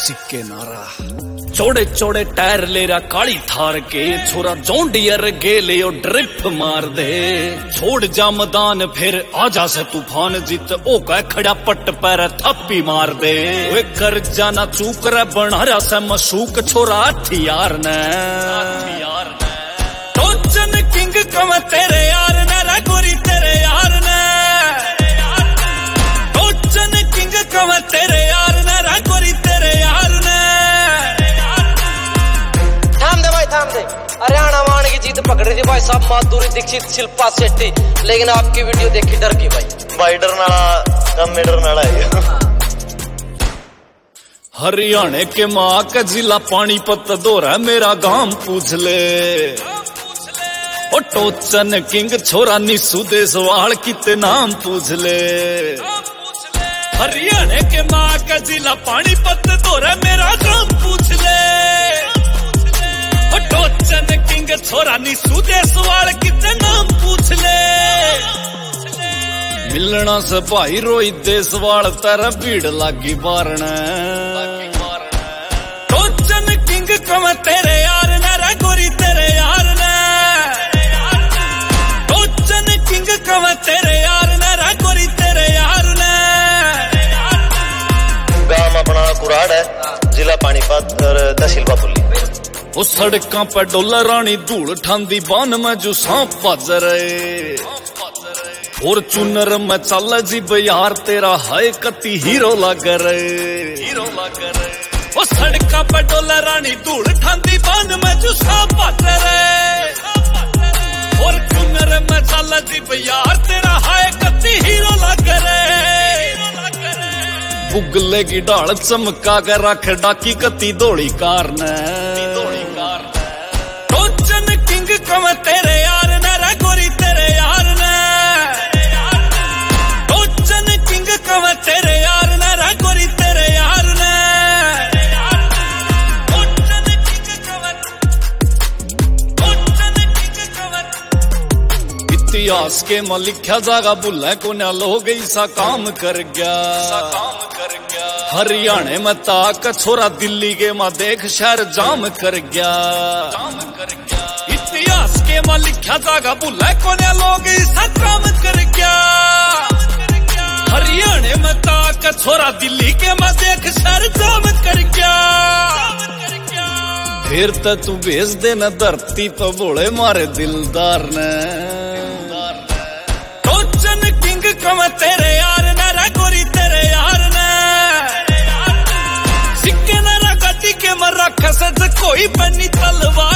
सिक्के नारा चौड़े चौड़े टायर ले रहा काली थार के छोरा जॉन्डियर गेले ड्रिप मार दे छोड़ जा मैदान फिर आजा से तूफान जीत ओ कह खड़ा पट पैर थप्पी मार दे वे कर जाना चूक रे बना रहा से मशूक छोरा हथियार ने टोचन किंग कम तेरे यार ने रे गोरी तेरे यार ने टोचन किंग कम तेरे यार ने रे गोरी तेरे यार ने थाम दे। हरियाणा मान की जीत पकड़ी थी भाई साहब माधुरी दीक्षित शिल्पा शेट्टी, लेकिन आपकी वीडियो देखी डर गई भाई डरना कम में डरना है। हरियाणा के माँ का जिला पानीपत दोरा मेरा गांव पूछ ले ओ टोचन किंग छोरा निसू देसवाल किते नाम पूछ ले। हरियाणा के माँ का जिला पानीपत दोरा मेरा गांव पूछ ले टोचन किंग छोरा निसू देसवाल किते नाम पूछ ले। मिलना से भाई रोहित देसवाल तेरा भीड़ लागी बारण टोचन किंग कम तेरे यार ने रे गोरी तेरे यार ने टोचन किंग कम तेरे यार ने रे गोरी तेरे यार ने। गांव अपना कुराड़ है, जिला पानीपत और तहसील बापुली। वो सड़कों पर डोला रानी धूल ठांदी बान में जो सांप भज रहे और चुनर में चल जी यार तेरा हाय कति हीरो लग रहे। वो सड़कों पर डोला रानी धूल ठांदी बान में जो सांप भज रहे और चुनर में चल जी यार तेरा हाय कति हीरो लग रहे। बुगले की ढाल चमका कर रख डाकी कति दौड़ी कार ने टोचन किंग कम तेरे यार ने रे गोरी तेरे यार ने टोचन किंग कम तेरे यार ने रे गोरी तेरे यार ने टोचन किंग कम इतिहास के में लिखा जागा भुला को न लो गई सा काम कर गया हरियाणा में ताक छोरा दिल्ली के मां देख शहर जाम कर गया इतिहास के मां लिखा जागा भुला कोने लोग इसा काम कर गया हरियाणा में ताक छोरा दिल्ली के मां देख शहर जाम कर गया। फिर तो तू भेज देना धरती पर बोले मारे दिलदार ने टोचन किंग कम तेरे यार ने रे गोरी तेरे यार ने सिक्के न रखती के मर रख सज कोई बनी तलवार।